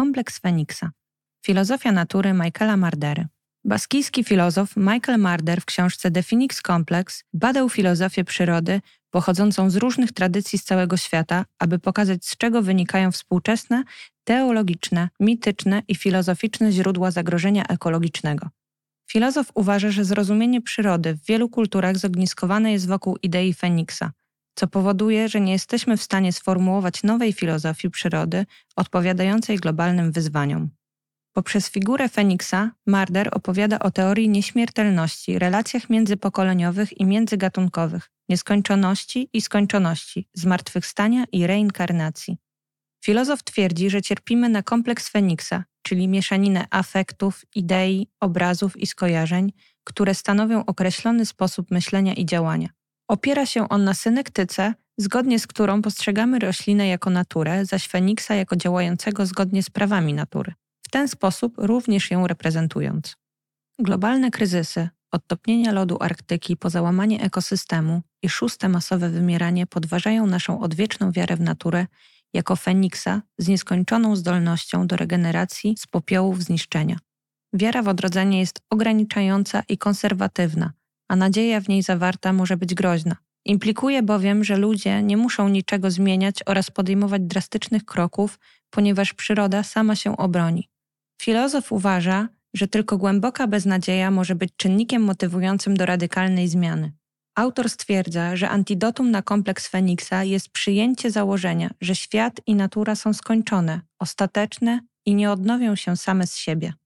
Kompleks Feniksa. Filozofia natury Michaela Mardery. Baskijski filozof Michael Marder w książce The Phoenix Complex badał filozofię przyrody pochodzącą z różnych tradycji z całego świata, aby pokazać, z czego wynikają współczesne, teologiczne, mityczne i filozoficzne źródła zagrożenia ekologicznego. Filozof uważa, że zrozumienie przyrody w wielu kulturach zogniskowane jest wokół idei Feniksa, co powoduje, że nie jesteśmy w stanie sformułować nowej filozofii przyrody odpowiadającej globalnym wyzwaniom. Poprzez figurę Feniksa Marder opowiada o teorii nieśmiertelności, relacjach międzypokoleniowych i międzygatunkowych, nieskończoności i skończoności, zmartwychwstania i reinkarnacji. Filozof twierdzi, że cierpimy na kompleks Feniksa, czyli mieszaninę afektów, idei, obrazów i skojarzeń, które stanowią określony sposób myślenia i działania. Opiera się on na synektyce, zgodnie z którą postrzegamy roślinę jako naturę, zaś Feniksa jako działającego zgodnie z prawami natury. W ten sposób również ją reprezentując. Globalne kryzysy, od topnienia lodu Arktyki po załamanie ekosystemu i 6. masowe wymieranie podważają naszą odwieczną wiarę w naturę jako Feniksa z nieskończoną zdolnością do regeneracji z popiołów zniszczenia. Wiara w odrodzenie jest ograniczająca i konserwatywna, a nadzieja w niej zawarta może być groźna. Implikuje bowiem, że ludzie nie muszą niczego zmieniać oraz podejmować drastycznych kroków, ponieważ przyroda sama się obroni. Filozof uważa, że tylko głęboka beznadzieja może być czynnikiem motywującym do radykalnej zmiany. Autor stwierdza, że antidotum na kompleks Feniksa jest przyjęcie założenia, że świat i natura są skończone, ostateczne i nie odnowią się same z siebie.